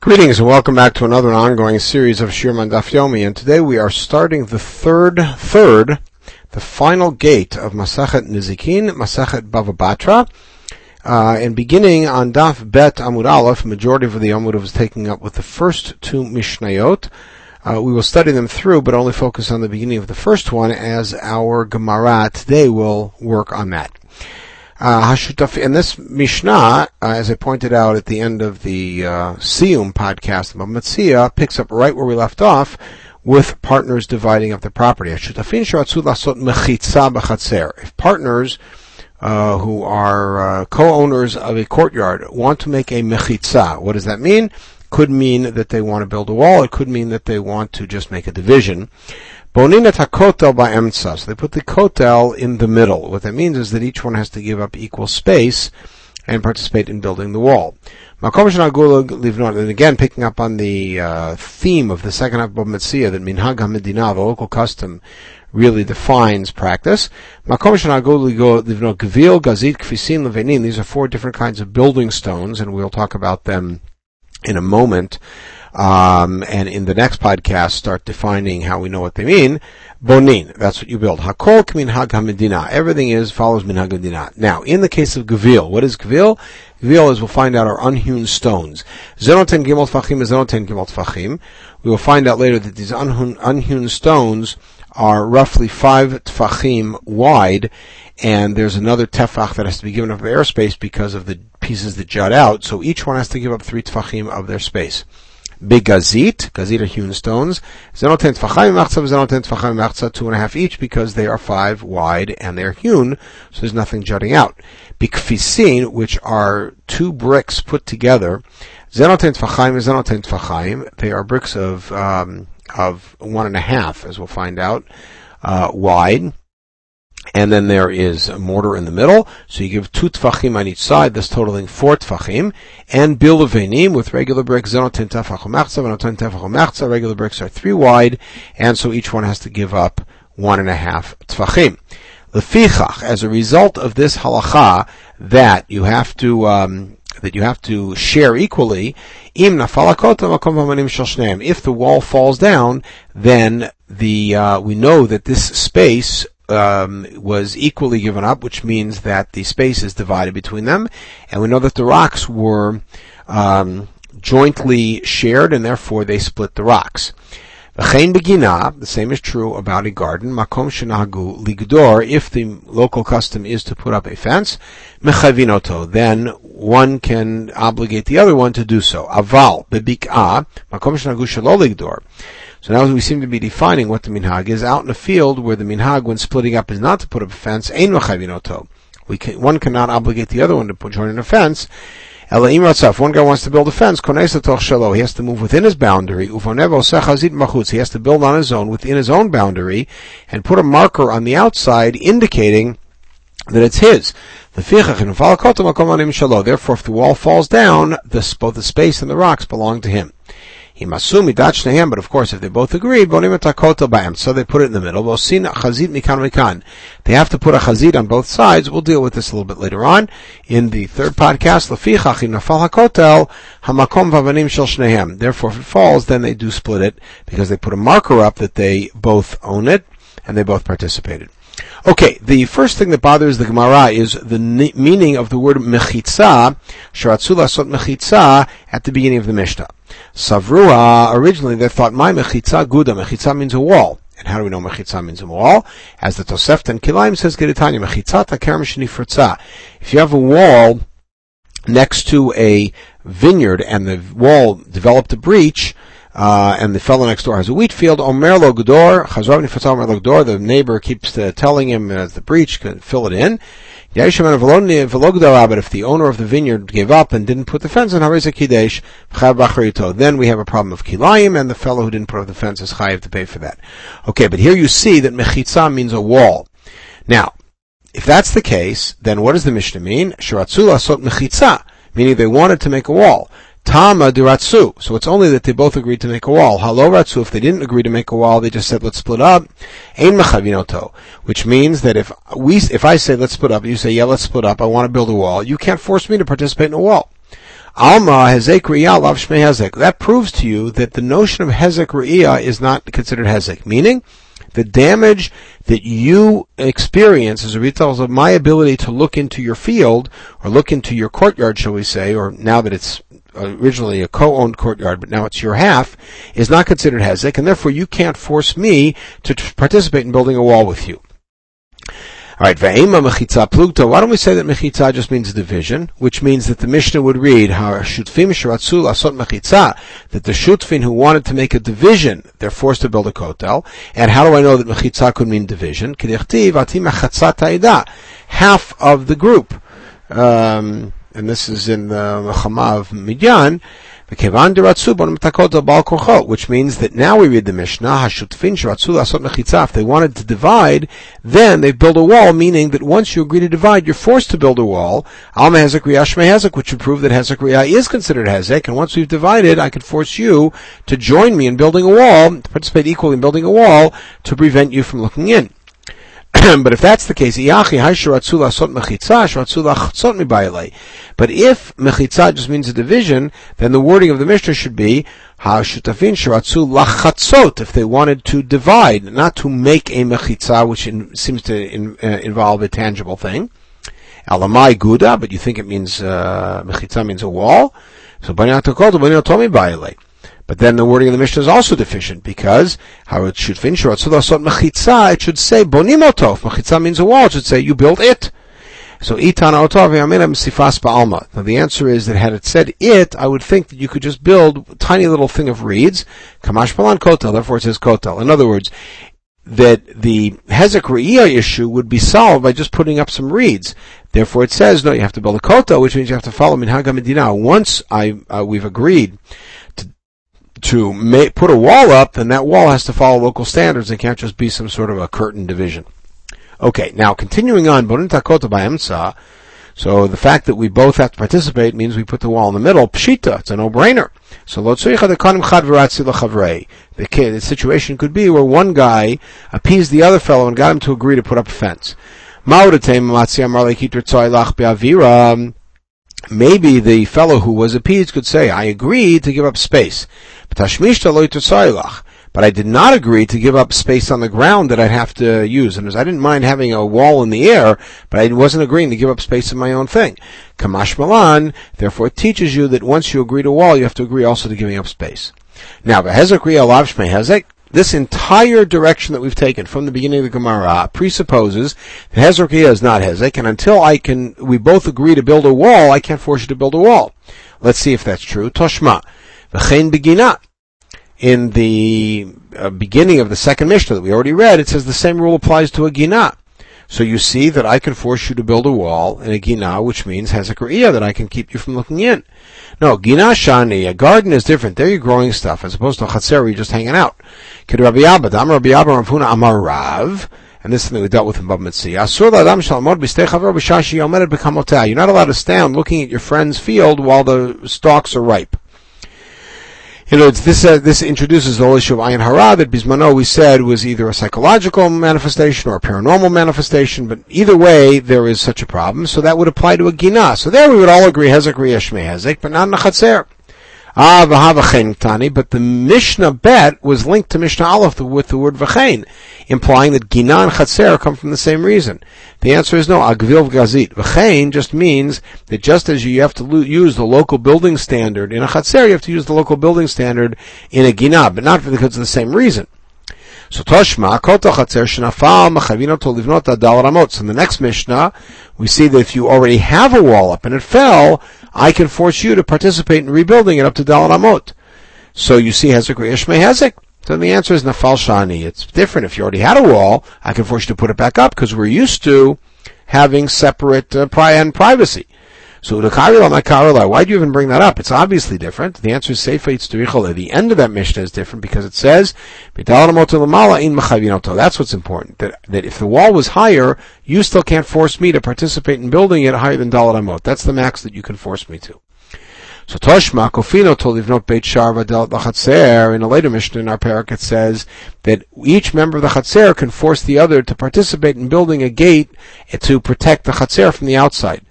Greetings and welcome back to another ongoing series of Shir Man Daf Yomi, and today we are starting the final gate of Masachet Nizikin, Masachet Bava Batra, and beginning on Daf Bet Amud Aleph. Majority of the Amud was taking up with the first two Mishnayot. We will study them through, but only focus on the beginning of the first one, as our Gemara today will work on that. And this Mishnah, as I pointed out at the end of the Siyum podcast about Metzia, picks up right where we left off with partners dividing up the property. If partners who are co-owners of a courtyard want to make a mechitza, what does that mean? Could mean that they want to build a wall. It could mean that they want to just make a division. Bonin et hakotel ba'emtza. So they put the kotel in the middle. What that means is that each one has to give up equal space and participate in building the wall. And again, picking up on the theme of the second half of Metzia, that minhag hamedina, the local custom, really defines practice. These are four different kinds of building stones, and we'll talk about them in a moment. And in the next podcast, start defining how we know what they mean. Bonin, that's what you build. Hakol k'minhag hamedina. Everything follows minhag hamedina. Now, in the case of Gevil, what is Gevil? Gevil, as we'll find out, are unhewn stones. Zenoten gimel tfachim is zenoten gimel tfachim. We will find out later that these unhewn stones are roughly 5 tfachim wide, and there's another tefach that has to be given up of airspace because of the pieces that jut out, so each one has to give up 3 tfachim of their space. Big gazit are hewn stones. Zenoten tfachim machza, zenoten tfachim machza, 2.5 each, because they are 5 wide and they're hewn, so there's nothing jutting out. Bikfisin, which are 2 bricks put together. Zenoten tfachim is zenoten tfachim. They are bricks of 1.5, as we'll find out, wide. And then there is a mortar in the middle, so you give 2 tfachim on each side, thus totaling 4 tfachim. And biluvenim with regular bricks, zenoten tefach umachza, zenoten tefach umachza. Regular bricks are 3 wide, and so each one has to give up 1.5 tfachim. Lefichach, as a result of this halacha that you have to share equally, if the wall falls down, then we know that this space was equally given up, which means that the space is divided between them, and we know that the rocks were jointly shared, and therefore they split the rocks. The same is true about a garden. Makom shenahagu ligdor, if the local custom is to put up a fence, mechavinoto, then one can obligate the other one to do so. Aval bebik'ah, makom shenahagu shelo ligdor. So now we seem to be defining what the minhag is. Out in the field, where the minhag, when splitting up, is not to put up a fence, ein mechavinoto. One cannot obligate the other one to join in a fence. If one guy wants to build a fence, he has to move within his boundary. He has to build on his own, within his own boundary, and put a marker on the outside indicating that it's his. Therefore, if the wall falls down, both the space and the rocks belong to him. But of course, if they both agree, so they put it in the middle. They have to put a chazit on both sides. We'll deal with this a little bit later on in the third podcast. Therefore, if it falls, then they do split it, because they put a marker up that they both own it and they both participated. Okay, the first thing that bothers the Gemara is the meaning of the word mechitza, sharatzu lasot mechitza, at the beginning of the Mishnah. Savrua, originally they thought, my mechitza guda, mechitza means a wall. And how do we know mechitza means a wall? As the Tosefta and Kilayim says, Geritanya, mechitza taker mishnifurtza. If you have a wall next to a vineyard and the wall developed a breach, and the fellow next door has a wheat field, Omer lo gedor, Chazrav nifatza Omer lo gedor, the neighbor keeps telling him the breach, can fill it in. But if the owner of the vineyard gave up and didn't put the fence on, then we have a problem of kilayim, and the fellow who didn't put up the fence is chayiv to pay for that. Okay, but here you see that mechitza means a wall. Now, if that's the case, then what does the Mishnah mean? Sharatzu lasot mechitza, meaning they wanted to make a wall. Tama duratsu. So it's only that they both agreed to make a wall. Halo ratsu. If they didn't agree to make a wall, they just said, let's split up. Ein mechavinoto. Which means that if I say, let's split up, you say, yeah, let's split up, I want to build a wall, you can't force me to participate in a wall. Alma hezek re'iyah lav shmei hezek. That proves to you that the notion of hezek re'iyah is not considered hezek, meaning the damage that you experience as a result of my ability to look into your field, or look into your courtyard, shall we say, or now that it's originally a co-owned courtyard, but now it's your half, is not considered hezek, and therefore you can't force me to participate in building a wall with you. Alright, ve'ema mechitza plugta. Why don't we say that mechitza just means division, which means that the Mishnah would read, ha'shutfim sheratzu lasot mechitza, that the shutfin who wanted to make a division, they're forced to build a kotel. And how do I know that mechitza could mean division? K'dichtiv ati mechatzat ha'ida, half of the group. And this is in the Mechama of Midyan, which means that now we read the Mishnah, if they wanted to divide, then they build a wall, meaning that once you agree to divide, you're forced to build a wall, which would prove that hezek riyah is considered hezek, and once we've divided, I can force you to join me in building a wall, to participate equally in building a wall, to prevent you from looking in. But if that's the case, but if mechitza just means a division, then the wording of the Mishnah should be if they wanted to divide, not to make a mechitza, which seems to involve a tangible thing. Alamai guda, but you think it means mechitza means a wall. So but then the wording of the Mishnah is also deficient, because how it should finish, it should say bonimotov. Mechitza means a wall. It should say you build it. So itana otov yamina sifas ba'alma. Now the answer is that had it said it, I would think that you could just build a tiny little thing of reeds. Kamash balan kotel. Therefore it says kotel. In other words, that the hezek re'iyah issue would be solved by just putting up some reeds. Therefore it says no, you have to build a kotel, which means you have to follow minhag hamedina. Once we've agreed to put a wall up, then that wall has to follow local standards and can't just be some sort of a curtain division. Okay, now continuing on, so the fact that we both have to participate means we put the wall in the middle. Pshita, it's a no-brainer. So the situation could be where one guy appeased the other fellow and got him to agree to put up a fence. Maybe the fellow who was appeased could say, I agreed to give up space, but I did not agree to give up space on the ground that I'd have to use. And I didn't mind having a wall in the air, but I wasn't agreeing to give up space in my own thing. Kamash malan, therefore it teaches you that once you agree to a wall, you have to agree also to giving up space. Now, this entire direction that we've taken from the beginning of the Gemara presupposes that hezek riyah is not hezek, and until we both agree to build a wall, I can't force you to build a wall. Let's see if that's true. Toshma, v'chein begina. In the beginning of the second Mishnah that we already read, it says the same rule applies to a gina. So you see that I can force you to build a wall in a gina, which means hezek riyah, that I can keep you from looking in. No, gina shani, a garden is different. There you're growing stuff, as opposed to a chatzer where you're just hanging out. Kid Rabbi Abba, Amar Rabbi Abba, Rav Amar Rav, and this is something we dealt with in Bava Metzia. You're not allowed to stand looking at your friend's field while the stalks are ripe. You know, this introduces the whole issue of ayin hara that Bismano we said was either a psychological manifestation or a paranormal manifestation, but either way there is such a problem, so that would apply to a gina. So there we would all agree hezek riyah shmei hezek, but not in a chatzer. But the Mishnah bet was linked to Mishnah Aleph with the word v'chein, implying that gina and chatzer come from the same reason. The answer is no, agvil v'gazit. V'chein just means that just as you have to use the local building standard in a chatzer, you have to use the local building standard in a gina, but not because of the same reason. So Toshma, Kota Chatzer Shenafal Machavinoto Livnot Adal Ramot. So in the next Mishnah, we see that if you already have a wall up and it fell, I can force you to participate in rebuilding it up to Dal Ramot. So you see Hezek Riyah Shmei Hezek. So the answer is Nafal Shani. It's different. If you already had a wall, I can force you to put it back up because we're used to having separate privacy. So why do you even bring that up? It's obviously different. The answer is Seifa Yitzturichole. The end of that Mishnah is different because it says, that's what's important. That if the wall was higher, you still can't force me to participate in building it higher than Dalat Amot. That's the max that you can force me to. So Toshma, Kofino to livnot Beit Shar v'Dalat L'Chatzer. In a later Mishnah in our parak it says that each member of the Chatzer can force the other to participate in building a gate to protect the Chatzer from the outside.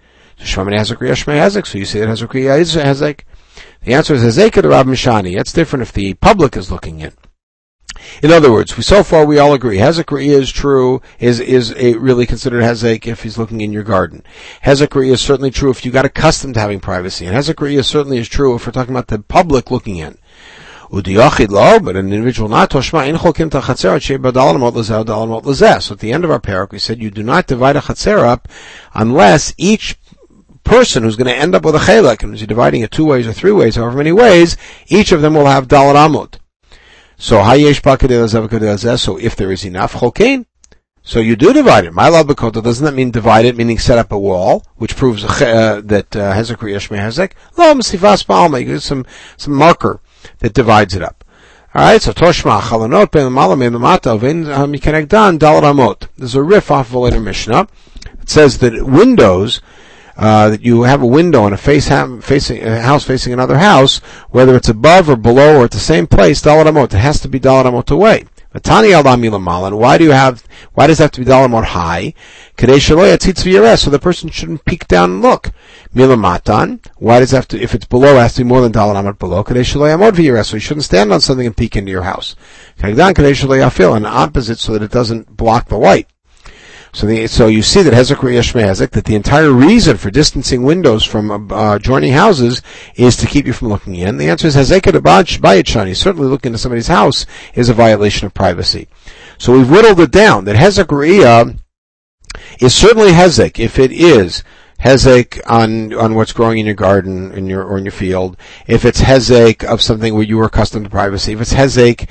So you see that Hezek Riyah is Hezek. The answer is Hezek of the Rav Mishani. That's different if the public is looking in. In other words, so far we all agree Hezek Riyah is true, is really considered Hezek if he's looking in your garden. Hezek Riyah is certainly true if you got accustomed to having privacy, and Hezek Riyah certainly is true if we're talking about the public looking in. But an individual not toshma in cholkim ta chatzer sheba dalamot lezeh dalamot lezeh. So at the end of our parak, we said you do not divide a chatzer up unless each person who's going to end up with a chelek, and as you're dividing it 2 ways or 3 ways, however many ways, each of them will have dalat amot. So hayesh ba kadei lezeh v'kadei lezeh. So if there is enough cholkein, so you do divide it. Ma'alav b'kota, doesn't that mean divide it, meaning set up a wall, which proves that Hezek Riyah Shmei Hezek? Lo m'sifas ba'alma, you give some marker that divides it up. Alright, so Toshma, Chalanot, Ben Malam, Ben Mata, Vin Mikanegdan, Dalat Amot. There's a riff off of a later Mishnah. It says that windows, that you have a window in a house facing another house, whether it's above or below or at the same place, Dalat Amot. It has to be Dalat Amot away. Why does it have to be Dalat Amot high? So the person shouldn't peek down and look. Milamatan. Why does it have to, if it's below, it has to be more than Dalat Amot below. So you shouldn't stand on something and peek into your house. And opposite so that it doesn't block the light. So you see that Hezek Riyah Shmei Hezek, that the entire reason for distancing windows from adjoining houses is to keep you from looking in. The answer is Hezek Bayit Shani. Certainly looking into somebody's house is a violation of privacy. So we've whittled it down that Hezek Riyah is certainly Hezek if it is Hezek on what's growing in your garden in your field. If it's Hezek of something where you were accustomed to privacy. If it's Hezek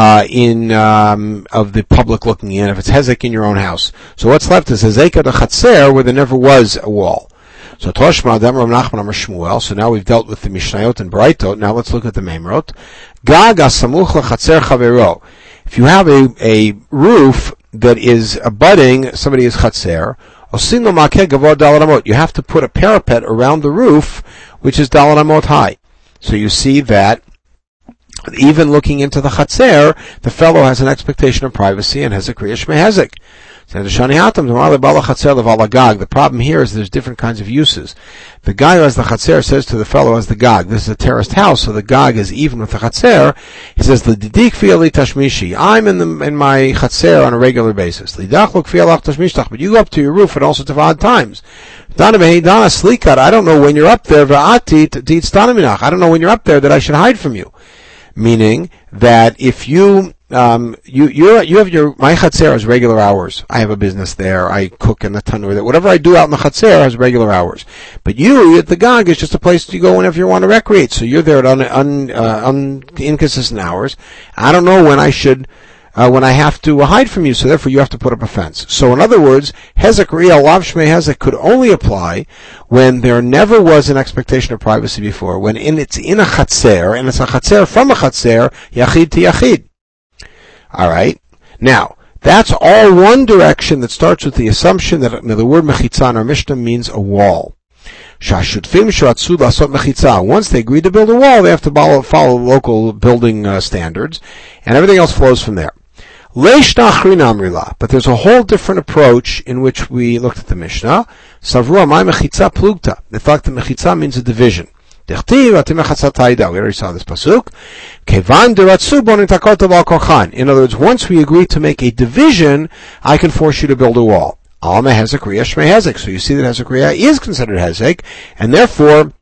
of the public looking in. If it's Hezek in your own house. So what's left is Hezek of the Chatzer where there never was a wall. So Toshma Dam Rav Nachman Amar Shmuel. So now we've dealt with the Mishnayot and Braitot. Now let's look at the Meimrot. Gag asamuch lechatzer chavero. If you have a roof that is abutting somebody's Chatzer, you have to put a parapet around the roof, which is Dalat Amot high. So you see that even looking into the Chatzer, the fellow has an expectation of privacy and Hezek Riyah Shmei Hezek. The problem here is there's different kinds of uses. The guy who has the Chatzer says to the fellow who has the Gag, this is a terraced house, so the Gag is even with the Chatzer. He says, I'm in my Chatzer on a regular basis. But you go up to your roof at all sorts of odd times. I don't know when you're up there, I don't know when you're up there that I should hide from you. Meaning that if you have my Chatzer has regular hours. I have a business there. I cook in the tanur there. Whatever I do out in the Chatzer has regular hours. But you at the Gag is just a place you go whenever you want to recreate. So you're there at inconsistent hours. I don't know when when I have to hide from you, so therefore you have to put up a fence. So in other words, Hezek Riyah Lav Shmei Hezek could only apply when there never was an expectation of privacy before, when it's in a Chatzer, and it's a Chatzer from a Chatzer, Yachid to Yachid. Alright? Now, that's all one direction that starts with the assumption that the word mechitza in our Mishnah means a wall. Once they agree to build a wall, they have to follow local building standards, and everything else flows from there. But there's a whole different approach in which we looked at the Mishnah. Savruah mai mechitza plugta. The fact that mechitza means a division. We already saw this pasuk. In other words, once we agree to make a division, I can force you to build a wall. So you see that Hezek Riyah is considered Hezek, and therefore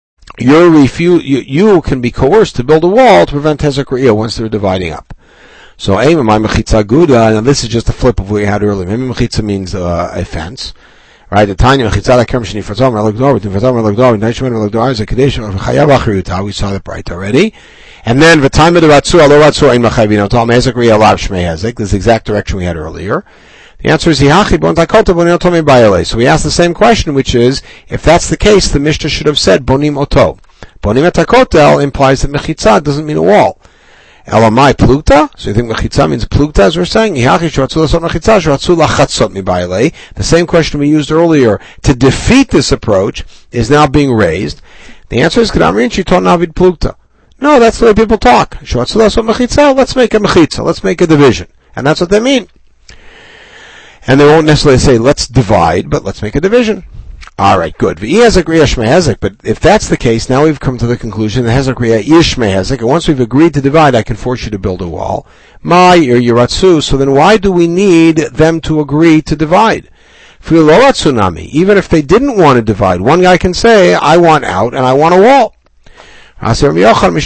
you can be coerced to build a wall to prevent Hezek Riyah once they're dividing up. So now this is just a flip of what we had earlier. Maybe mechitza means a fence. Right, the Tanya Mechitza Kerem Sheni Fatzom Relagdor, Fatzom Relagdor, Nashman Relagdor is a Kaddish of Chayav Achriuta. We saw that right already. And then V'Time the Ratzu Alo Ratzu Ein Machayvino Tom Hezek Riyah Lav Shmei Hezek. This is the exact direction we had earlier. The answer is Hihachi Bon Takota Bonim Oto Bayale. So we asked the same question, which is, if that's the case, the Mishnah should have said Bonim Oto. Bonim Etakotel implies that Mechitza doesn't mean a wall. Elamai plugta? So you think mechitza means plugta, as we're saying? The same question we used earlier to defeat this approach is now being raised. The answer is navid plugta. No, that's the way people talk. Let's make a mechitza. Let's make a division. And that's what they mean. And they won't necessarily say, let's divide, but let's make a division. Alright, good. V'ihezek riyah shmehezek, but if that's the case, now we've come to the conclusion that hezek riyah is shmehezek, and once we've agreed to divide, I can force you to build a wall. Mai or yiratsu, so then why do we need them to agree to divide? Even if they didn't want to divide, one guy can say, I want out and I want a wall. So Rabbi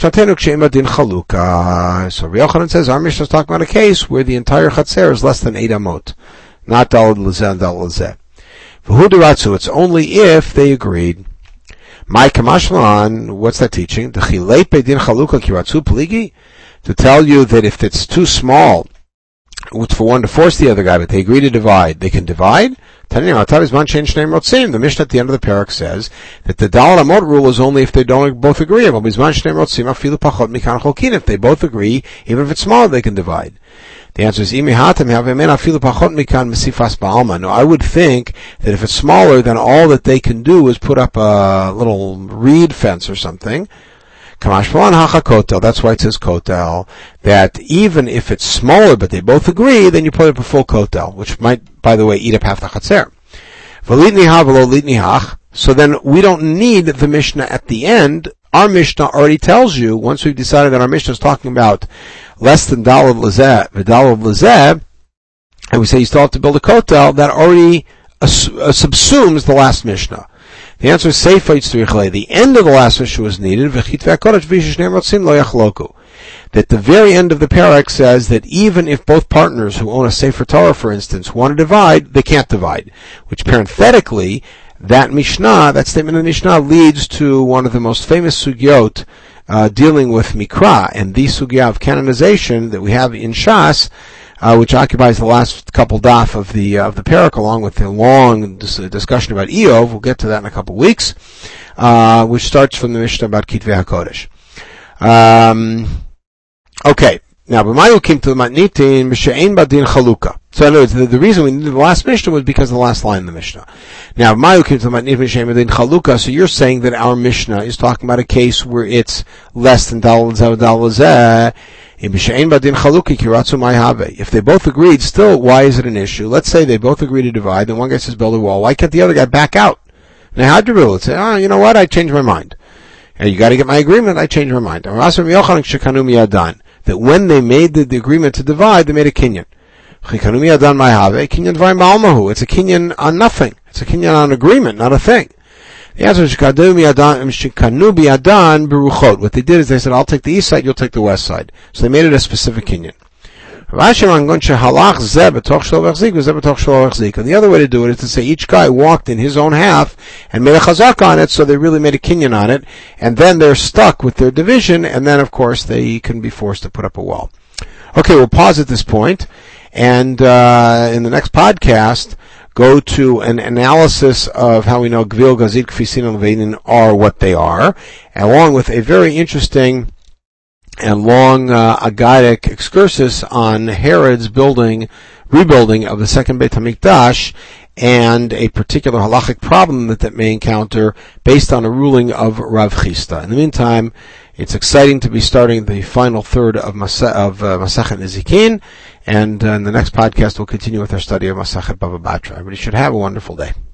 Yochanan says, our Mishnah is talking about a case where the entire chatzer is less than 8 amot. Not dalad lezeh and dalad lezeh. It's only if they agreed. My kamashlan, what's that teaching? To tell you that if it's too small, it's for one to force the other guy, but they agree to divide, they can divide? The Mishnah at the end of the parak says that the dalad amot rule is only if they don't both agree. If they both agree, even if it's smaller, they can divide. The answer is, no, I would think that if it's smaller, then all that they can do is put up a little reed fence or something. That's why it says kotel, that even if it's smaller but they both agree, then you put up a full kotel, which might, by the way, eat up half the chatzer. So then we don't need the Mishnah at the end. Our Mishnah already tells you, once we've decided that our Mishnah is talking about less than dalad lezeh, v'dalad lezeh, and we say you still have to build a kotel, that already subsumes the last Mishnah. The answer is Seifa Yitzrich. The end of the last Mishnah was needed, that the very end of the parak says that even if both partners who own a Sefer Torah, for instance, want to divide, they can't divide. Which parenthetically, that statement of the Mishnah leads to one of the most famous sugyot dealing with Mikra, and the sugya of canonization that we have in Shas, which occupies the last couple daf of the parak, along with the long discussion about Eov. We'll get to that in a couple weeks, which starts from the Mishnah about Kitvei HaKodesh. Okay. Now, b'mayu came to the matnitin b'she'ein badin chaluka. So, in other words, the reason we needed the last Mishnah was because of the last line in the Mishnah. Now, b'mayu came to the matnitin b'she'ein badin chaluka. So, you're saying that our Mishnah is talking about a case where it's less than dalad lezeh. If they both agreed, still, why is it an issue? Let's say they both agree to divide, and one guy says build a wall. Why can't the other guy back out? Now, how'd you rule it? Say, you know what? I changed my mind. And you got to get my agreement. I changed my mind. That when they made the agreement to divide, they made a kinyan. It's a kinyan on nothing. It's a kinyan on agreement, not a thing. The answer is what they did is they said, I'll take the east side, you'll take the west side. So they made it a specific kinyan. And the other way to do it is to say each guy walked in his own half and made a chazak on it, so they really made a kinyan on it, and then they're stuck with their division, and then of course they can be forced to put up a wall. Okay, we'll pause at this point, and in the next podcast, go to an analysis of how we know Gvil, Gazit, Kfisin, and Levanin are what they are, along with a very interesting and long Agadic excursus on Herod's rebuilding of the second Beit HaMikdash, and a particular halachic problem that may encounter based on a ruling of Rav Chisda. In the meantime, it's exciting to be starting the final third of Masechet Nezikin, and in the next podcast we'll continue with our study of Masechet Bava Batra. Everybody should have a wonderful day.